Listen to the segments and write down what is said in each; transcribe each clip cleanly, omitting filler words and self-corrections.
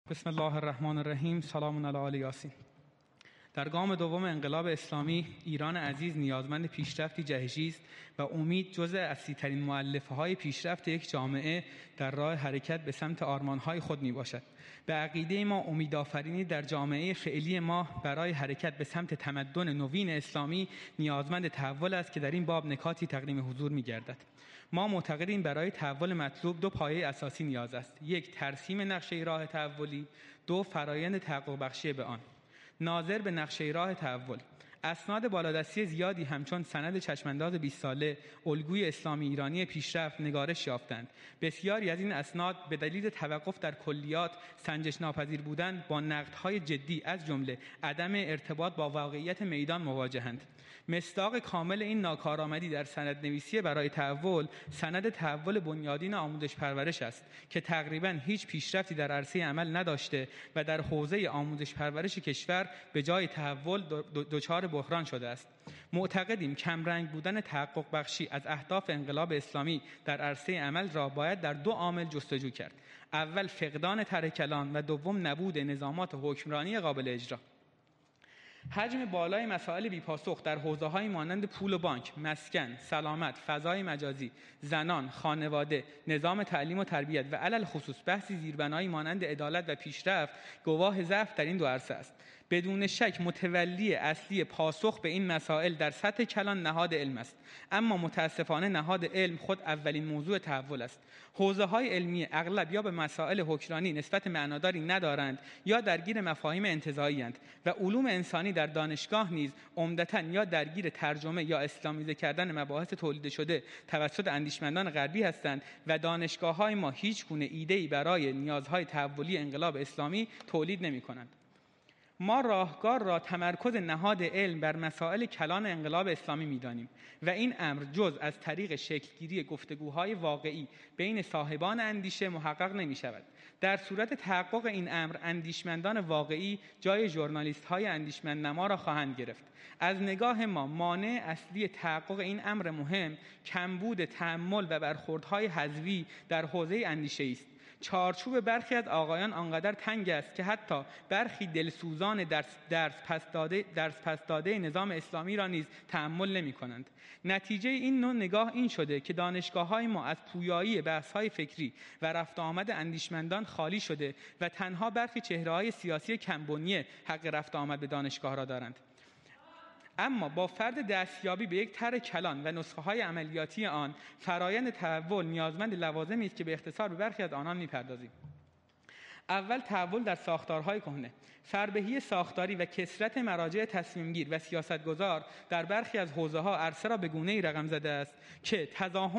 بسم الله الرحمن الرحیم. سلام علی آل یاسین. در گام دوم انقلاب اسلامی، ایران عزیز نیازمند پیشرفتی جهشی است و امید جزء اصلی‌ترین مؤلفه‌های پیشرفت یک جامعه در راه حرکت به سمت آرمان‌های خود میباشد. به عقیده ما امیدآفرینی در جامعه فعلی ما برای حرکت به سمت تمدن نوین اسلامی نیازمند تحول است که در این باب نکاتی تقدیم حضور می‌گردد. ما معتقدیم برای تحول مطلوب دو پایه اساسی نیاز است: یک، ترسیم نقشه راه تحولی; دو، فرایند تحقق بخشی به آن. ناظر به نقشه راه تحول، اسناد بالادستی زیادی همچون سند چشمانداز 20 ساله الگوی اسلامی ایرانی پیشرفت نگارش یافتند. بسیاری از این اسناد به دلیل توقف در کلیات سنجش ناپذیر بودند با نقدهای جدی از جمله عدم ارتباط با واقعیت میدان مواجهند. مصداق کامل این ناکارآمدی در سندنویسی برای تحول، سند تحول بنیادین آموزش پرورش است که تقریباً هیچ پیشرفتی در عرصه عمل نداشته و در حوزه آموزش پرورش کشور به جای تحول دچار بحران شده است. معتقدیم کمرنگ بودن تحقق بخشی از اهداف انقلاب اسلامی در عرصه عمل را باید در دو عامل جستجو کرد: اول، فقدان طرح کلان و دوم، نبود نظامات حکمرانی قابل اجرا. حجم بالای مسائل بی‌پاسخ در حوزه‌های مانند پول و بانک، مسکن، سلامت، فضای مجازی، زنان، خانواده، نظام تعلیم و تربیت و علل خصوص بحثی زیربنایی مانند عدالت و پیشرفت گواه ضعف در این دو عرصه است. بدون شک متولی اصلی پاسخ به این مسائل در سطح کلان نهاد علم است، اما متاسفانه نهاد علم خود اولین موضوع تحول است. حوزه‌های علمی اغلب یا به مسائل حکمرانی نسبت معناداری ندارند یا درگیر مفاهیم انتزاعی اند و علوم انسانی در دانشگاه نیز عمدتاً یا درگیر ترجمه یا اسلامیزه کردن مباحث تولید شده توسط اندیشمندان غربی هستند و دانشگاه‌های ما هیچ گونه ایده‌ای برای نیازهای تحولی انقلاب اسلامی تولید نمی‌کنند. ما راهکار را تمرکز نهاد علم بر مسائل کلان انقلاب اسلامی می‌دانیم و این امر جز از طریق شکلگیری گفتگوهای واقعی بین صاحبان اندیشه محقق نمی‌شود. در صورت تحقق این امر، اندیشمندان واقعی جای ژورنالیست‌های اندیشمندنما را خواهند گرفت. از نگاه ما مانع اصلی تحقق این امر مهم کمبود تأمل و برخوردهای حذوی در حوزه اندیشه است. چارچوب برخی از آقایان آنقدر تنگ است که حتی برخی دلسوزان درس پس داده نظام اسلامی را نیز تأمل نمی کنند. نتیجه این نوع نگاه این شده که دانشگاه‌های ما از پویایی بحث‌های فکری و رفت آمد اندیشمندان خالی شده و تنها برخی چهره‌های سیاسی کمبنیه حق رفت آمد به دانشگاه را دارند. اما با فرض دستیابی به یک طرح کلان و نسخه‌های عملیاتی آن، فرایند تحول نیازمند لوازمی است که به اختصار به برخی از آنان می‌پردازیم. اول، تحول در ساختارهای کهنه. فربهی ساختاری و کثرت مراجع تصمیمگیر و سیاستگزار در برخی از حوزه‌ها عرصه را به گونه‌ای رقم زده است که در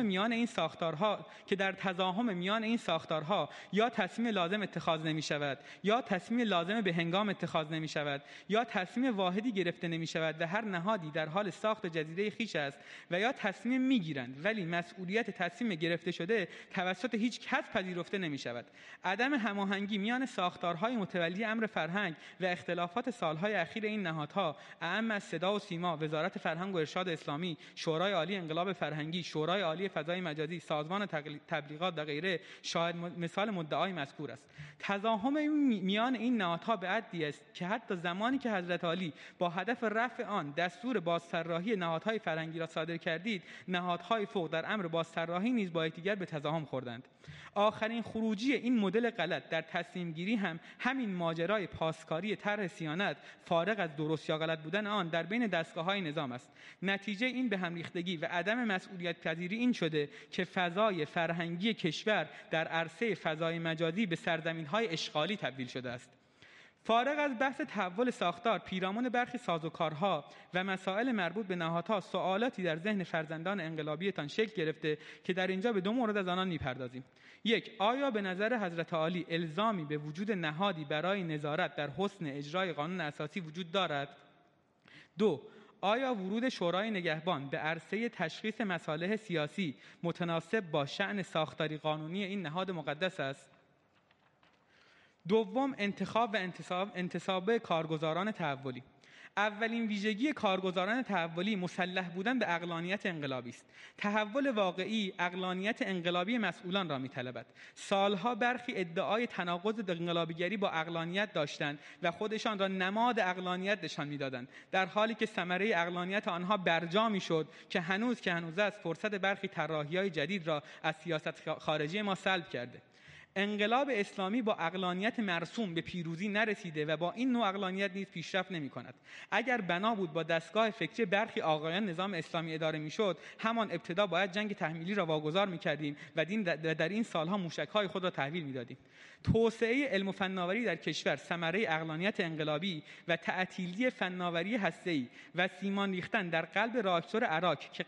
تزاحم میان این ساختارها یا تصمیم لازم اتخاذ نمی‌شود یا تصمیم لازم به هنگام اتخاذ نمی‌شود یا تصمیم واحدی گرفته نمی‌شود و هر نهادی در حال ساخت جزیره خویش است و یا تصمیم می‌گیرند ولی مسئولیت تصمیم گرفته شده توسط هیچ کس پذیرفته نمی‌شود. عدم هماهنگی میان ساختارهای متولی امر فرهنگ و اختلافات سالهای اخیر این نهادها، اعم از صدا و سیما، وزارت فرهنگ و ارشاد اسلامی، شورای عالی انقلاب فرهنگی، شورای عالی فضای مجازی، سازمان تبلیغات و غیره، شاهد مثال مدعای مذکور است. تزاحم میان این نهادها به حدی است که حتی زمانی که حضرت عالی با هدف رفع آن دستور بازطراحی نهادهای فرهنگی را صادر کردید، نهادهای فوق در امر بازطراحی نیز با یکدیگر به تزاحم خوردند. آخرین خروجی این مدل غلط در تصمیم گیری همین ماجرای پاسکاری طرح صیانت، فارغ از درست یا غلط بودن آن، در بین دستگاه‌های نظام است. نتیجه این به هم ریختگی و عدم مسئولیت پذیری این شده که فضای فرهنگی کشور در عرصه فضای مجازی به سرزمین‌های اشغالی تبدیل شده است. فارغ از بحث تحول ساختار، پیرامون برخی سازوکارها و مسائل مربوط به نهادها سوالاتی در ذهن فرزندان انقلابیتان شکل گرفته که در اینجا به دو مورد از آنان می‌پردازیم. یک، آیا به نظر حضرت عالی الزامی به وجود نهادی برای نظارت در حسن اجرای قانون اساسی وجود دارد؟ دو، آیا ورود شورای نگهبان به عرصه تشخیص مصالح سیاسی متناسب با شأن ساختاری قانونی این نهاد مقدس است؟ دوم، انتخاب و انتصاب کارگزاران تحولی. اولین ویژگی کارگزاران تحولی مسلح بودن به عقلانیت انقلابی است. تحول واقعی عقلانیت انقلابی مسئولان را می‌طلبد. سالها برخی ادعای تناقض انقلابیگری با عقلانیت داشتند و خودشان را نماد عقلانیت نشان می‌دادند، در حالی که ثمره عقلانیت آنها برجا می‌شد که هنوز است فرصت برخی طراحی‌های جدید را از سیاست خارجی ما سلب کرده. انقلاب اسلامی با عقلانیت مرسوم به پیروزی نرسیده و با این نوع عقلانیت نیز پیشرفت نمی‌کند. اگر بنا بود با دستگاه فکری برخی آقایان نظام اسلامی اداره می‌شد، همان ابتدا باید جنگ تحمیلی را واگذار می‌کردیم و در این سالها موشک‌های خود را تحویل می‌دادیم. توسعه علم و فناوری در کشور ثمره عقلانیت انقلابی و تعطیلی فناوری هسته‌ای و سیمان ریختن در قلب راکتور عراق که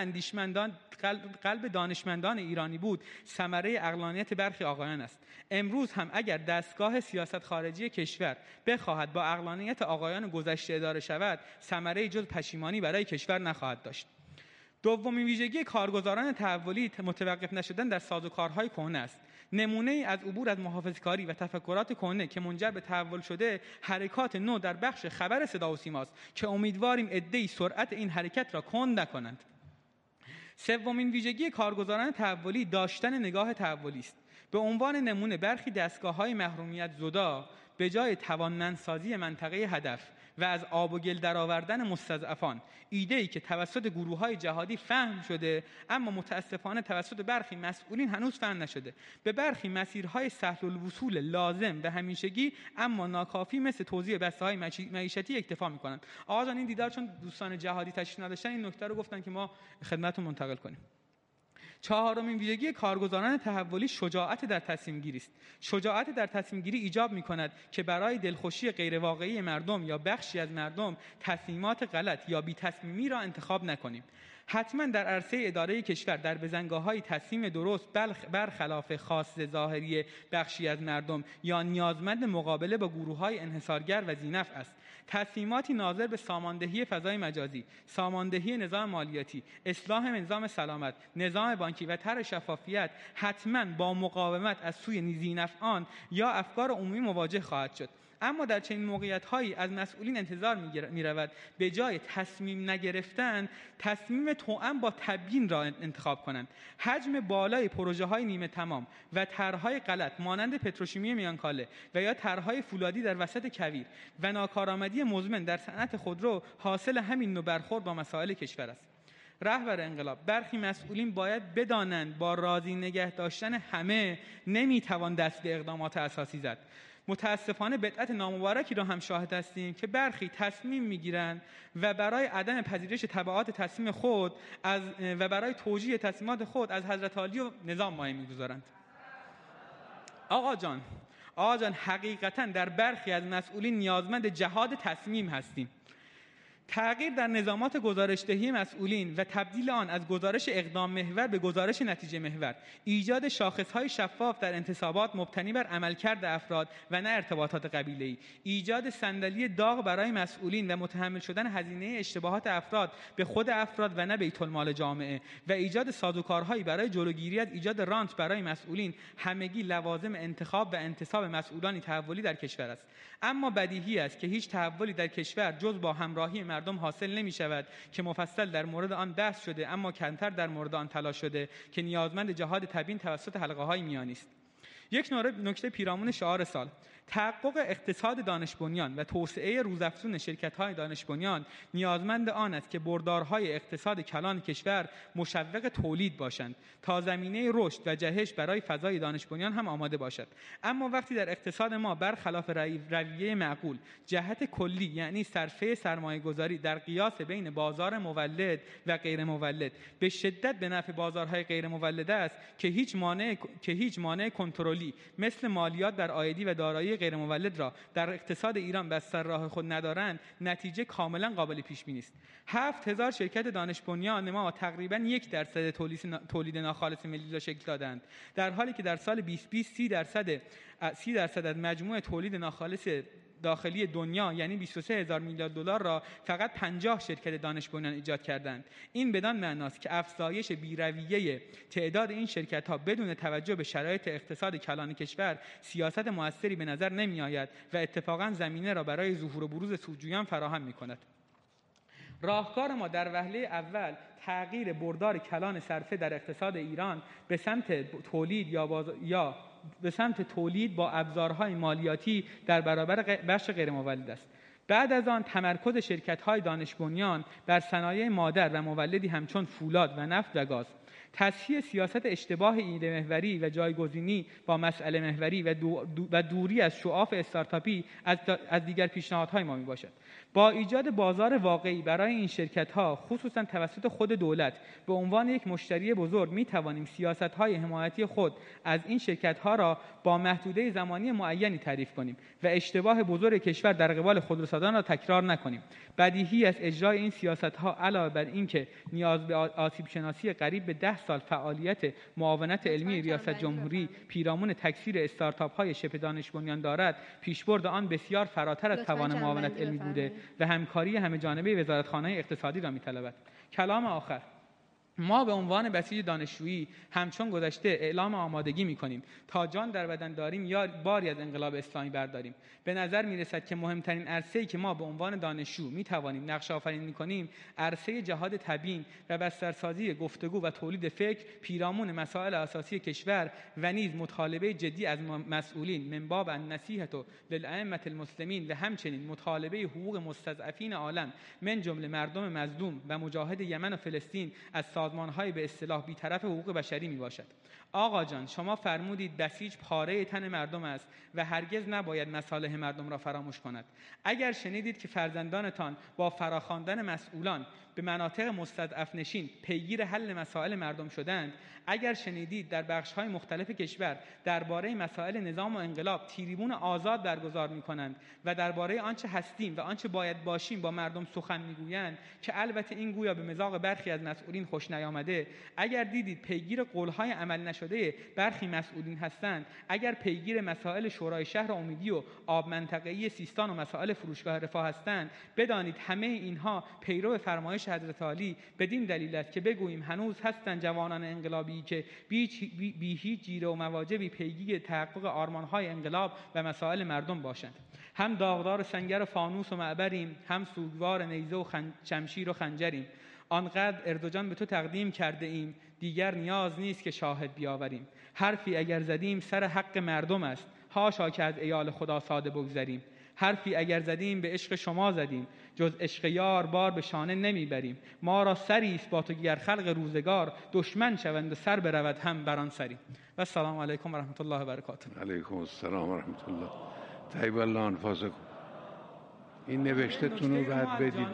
قلب دانشمندان ایرانی بود، ثمره عقلانیت برخی آقایان است. امروز هم اگر دستگاه سیاست خارجی کشور بخواهد با عقلانیت آقایان گذشته اداره شود، ثمره جز پشیمانی برای کشور نخواهد داشت. دومین ویژگی کارگزاران تحولی متوقف نشدن در سازوکارهای کهنه است. نمونه ای از عبور از محافظه‌کاری و تفکرات کهنه که منجر به تحول شده، حرکات نو در بخش خبر صدا و سیماست که امیدواریم عده‌ای سرعت این حرکت را کند نکنند. سومین ویژگی کارگزاران تحولی داشتن نگاه تحولی است. به عنوان نمونه برخی دستگاه‌های محرومیت زدا به جای توانمندسازی منطقه هدف و از آب و گل درآوردن مستضعفان، ایده‌ای که توسط گروه‌های جهادی فهم شده اما متاسفانه توسط برخی مسئولین هنوز فهم نشده، به برخی مسیرهای سهل الوصول لازم و همیشگی اما ناکافی مثل توزیع بسته‌های معیشتی اکتفا می‌کنند. آقا جان این دیدار چون دوستان جهادی تشریف نداشتن این نکته رو گفتن که ما خدمتتون منتقل کنیم. چهارمین ویژگی کارگزاران تحولی شجاعت در تصمیم گیری است. شجاعت در تصمیم گیری ایجاب می‌کند که برای دلخوشی غیرواقعی مردم یا بخشی از مردم تصمیمات غلط یا بی‌تصمیمی را انتخاب نکنیم. حتما در عرصه اداره کشور در بزنگاه‌های تصمیم درست برخلاف خواست ظاهری بخشی از مردم یا نیازمند مقابله با گروه‌های انحصارگر و ذی‌نفع است. تصمیماتی ناظر به ساماندهی فضای مجازی، ساماندهی نظام مالیاتی، اصلاح نظام سلامت، نظام بانکی و طرح شفافیت حتما با مقاومت از سوی ذی‌نفعان یا افکار عمومی مواجه خواهد شد. اما در چنین موقعیت‌هایی از مسئولین انتظار می‌رود به جای تصمیم نگرفتن، تصمیم توأم با تبیین را انتخاب کنند. حجم بالای پروژه‌های نیمه تمام و طرح‌های غلط مانند پتروشیمی میانکاله و یا طرح‌های فولادی در وسط کویر و ناکارآمدی مزمن در صنعت خودرو حاصل همین نوع برخورد با مسائل کشور است. رهبر انقلاب برخی مسئولین باید بدانند با راضی نگه داشتن همه نمی‌توان دست به اقدامات اساسی زد. متاسفانه بدعت نامبارکی را هم شاهد هستیم که برخی تصمیم میگیرند و برای عدم پذیرش تبعات تصمیم خود و برای توجیه تصمیمات خود از حضرت علی و نظام مایه میگذارند. آقا جان حقیقتا در برخی از مسئولین نیازمند جهاد تصمیم هستیم. تغییر در نظامات گزارش‌دهی مسئولین و تبدیل آن از گزارش اقدام محور به گزارش نتیجه محور، ایجاد شاخص‌های شفاف در انتصابات مبتنی بر عملکرد افراد و نه ارتباطات قبیله‌ای، ایجاد صندلی داغ برای مسئولین و متحمل شدن هزینه اشتباهات افراد به خود افراد و نه بیت المال جامعه و ایجاد سازوکارهایی برای جلوگیری از ایجاد رانت برای مسئولین، همگی لوازم انتخاب و انتصاب مسئولان تحولی در کشور است. اما بدیهی است که هیچ تحولی در کشور جز با همراهی مردم حاصل نمی شود که مفصل در مورد آن بحث شده اما کمتر در مورد آن تلاش شده که نیازمند جهاد تبیین توسط حلقه‌های میانی است. یک نکته پیرامون شعار سال: تحقق اقتصاد دانش بنیان و توسعه روزافزون شرکت‌های دانش بنیان نیازمند آن است که بردارهای اقتصاد کلان کشور مشوق تولید باشند تا زمینه رشد و جهش برای فضای دانش بنیان هم آماده باشد. اما وقتی در اقتصاد ما برخلاف رویه معقول جهت کلی یعنی صرفه سرمایه‌گذاری در قیاس بین بازار مولد و غیر مولد به شدت به نفع بازارهای غیر مولد است که هیچ مانع کنترلی مثل مالیات بر عایدی و دارایی غیر مولد را در اقتصاد ایران بستر راه خود ندارند، نتیجه کاملا قابل پیش بینی است. 7000 شرکت دانش بنیان ما تقریبا 1% تولید ناخالص ملی را شکل دادند، در حالی که در سال 2020 30% از مجموع تولید ناخالص داخلی دنیا یعنی 23,000 میلیارد دلار را فقط 50 شرکت دانش بنیان ایجاد کردند. این بدان معناست که افزایش بی‌رویه تعداد این شرکت‌ها بدون توجه به شرایط اقتصاد کلان کشور سیاست موثری به نظر نمی‌آید و اتفاقاً زمینه را برای ظهور و بروز سودجویان فراهم می‌کند. راهکار ما در وهله اول تغییر بردار کلان صرفه در اقتصاد ایران به سمت تولید با ابزارهای مالیاتی در برابر بخش غیرمولد است. بعد از آن تمرکز شرکت‌های دانش بنیان بر صنایع مادر و مولدی همچون فولاد و نفت و گاز. تصحیح سیاست اشتباه ایده محوری و جایگزینی با مسئله محوری و دوری از شعاف استارتاپی از دیگر پیشنهادهای ما میباشد. با ایجاد بازار واقعی برای این شرکت‌ها خصوصا توسط خود دولت به عنوان یک مشتری بزرگ می‌توانیم سیاست‌های حمایتی خود از این شرکت‌ها را با محدوده زمانی معینی تعریف کنیم و اشتباه بزرگ کشور در قبال خودروسازان را تکرار نکنیم. بدیهی است اجرای این سیاست‌ها علاوه بر اینکه نیاز به آسیب شناسی قریب به 10 سال فعالیت معاونت علمی ریاست جمهوری پیرامون تکثیر استارتاپ‌های شبه دانش بنیان دارد، پیشبرد آن بسیار فراتر از توان معاونت علمی بوده و همکاری همه‌جانبه وزارتخانه اقتصادی را می‌طلبد. کلام آخر: ما به عنوان بسیج دانشجویی همچون گذشته اعلام آمادگی می‌کنیم تا جان در بدن داریم یا باری از انقلاب اسلامی برداریم. به نظر می‌رسد که مهمترین عرصه‌ای که ما به عنوان دانشجو می‌توانیم نقش آفرینی کنیم عرصه جهاد تبیین و بسترسازی گفتگو و تولید فکر پیرامون مسائل اساسی کشور و نیز مطالبه جدی از مسئولین من باب النصیحة للائمة المسلمین و همچنین مطالبه حقوق مستضعفین عالم من جمله مردم مظلوم و مجاهد یمن و فلسطین از سازمان‌های به اصطلاح بی‌طرف حقوق بشری میباشد. آقا جان، شما فرمودید بسیج پاره تن مردم است و هرگز نباید مصالح مردم را فراموش کند. اگر شنیدید که فرزندانتان با فراخواندن مسئولان به مناطق مستضعف نشین پیگیر حل مسائل مردم شدند، اگر شنیدید در بخش‌های مختلف کشور درباره مسائل نظام و انقلاب تریبون آزاد برگزار می‌کنند و درباره آنچه هستیم و آنچه باید باشیم با مردم سخن می‌گویند که البته این گویا به مذاق برخی از مسئولین خوش نیامده، اگر دیدید پیگیر قول‌های عمل نشده برخی مسئولین هستند، اگر پیگیر مسائل شورای شهر امیدی و آب منطقه‌ای سیستان و مسائل فروشگاه رفاه هستند، بدانید همه اینها پیرو فرمایش حضرت علی بدین دلیل است که بگوییم هنوز هستند جوانان انقلابی که بی هیچ جیره و مواجبی پیگیر تحقق آرمان‌های انقلاب و مسائل مردم باشند. هم داغدار سنگر و فانوس و معبریم، هم سوگوار نیزه و شمشیر و خنجریم. آنقدر اردوجان به تو تقدیم کرده ایم، دیگر نیاز نیست که شاهد بیاوریم. حرفی اگر زدیم سر حق مردم است، حاشا که از عیال خدا ساده بگذریم. حرفی اگر زدیم به عشق شما زدیم، جز عشق یار بار به شانه نمیبریم. ما را سری است با تو گر خلق روزگار، دشمن شوند و سر برود هم بران سری. و السلام علیکم و رحمت الله و برکاته. علیکم السلام و رحمت الله. طیب الله انفاسکم. این نوشته‌تون رو بعد بدید.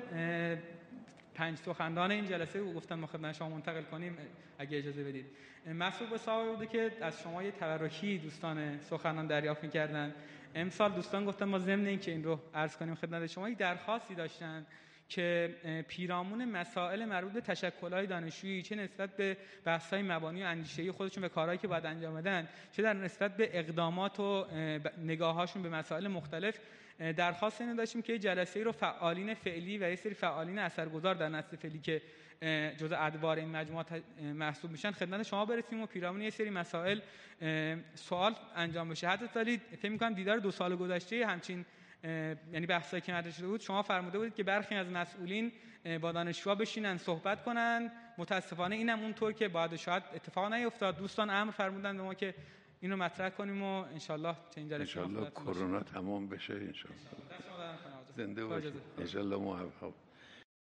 5 سخنران این جلسه گفتم ما خدمت شما منتقل کنیم اگه اجازه بدید. مسئول به صاحب بوده که از شما یه تبرکی دوستان سخنران دریافت می‌کردن. امسال دوستان گفتن ما ضمن این که این رو عرض کنیم خدمت شما یک درخواستی داشتن که پیرامون مسائل مربوط به تشکل‌های دانشجویی، چه نسبت به بحث‌های مبانی و اندیشه‌ای خودشون و کارهایی که باید انجام بدن، چه در نسبت به اقدامات و نگاه‌هاشون به مسائل مختلف، درخواست اینو داشتیم که جلسه‌ای رو فعالین فعلی و یه سری فعالین اثرگذار در نسل فعلی که جزء ادوار این مجموعه محسوب میشن خدمت شما برسیم و پیرامون یه سری مسائل سوال انجام بشه. حتی سالی فکر می‌کنم دیدار 2 سال گذشته همچین یعنی بحثایی که مطرح شده بود شما فرموده بودید که برخی از مسئولین با دانشجوها بشینن صحبت کنن. متاسفانه اینم اونطور که باید شاید اتفاق نیفتاد. دوستان امر فرمودن به ما که اینو مطرح کنیم و انشالله چنین جلسه انشالله کرونا تمام بشه. انشالله زنده باشید. انشالله موفق.